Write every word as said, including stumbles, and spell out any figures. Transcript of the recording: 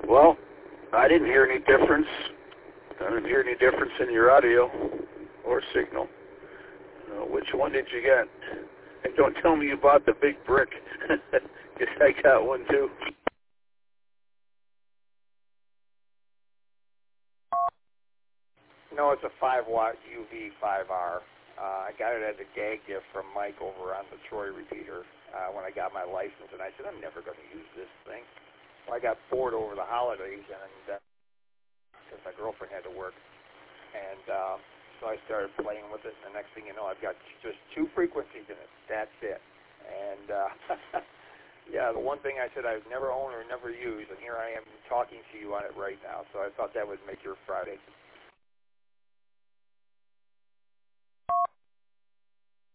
Well, I didn't hear any difference. I didn't hear any difference in your audio or signal. Uh, which one did you get? And don't tell me you bought the big brick, because I got one too. No, it's a five watt U V five R. Uh, I got it as a gag gift from Mike over on the Troy repeater uh, when I got my license, and I said, I'm never going to use this thing. Well, I got bored over the holidays, and uh, since my girlfriend had to work, and uh, so I started playing with it, and the next thing you know, I've got just two frequencies in it. That's it. And, uh, yeah, the one thing I said I'd never own or never use, and here I am talking to you on it right now, so I thought that would make your Friday.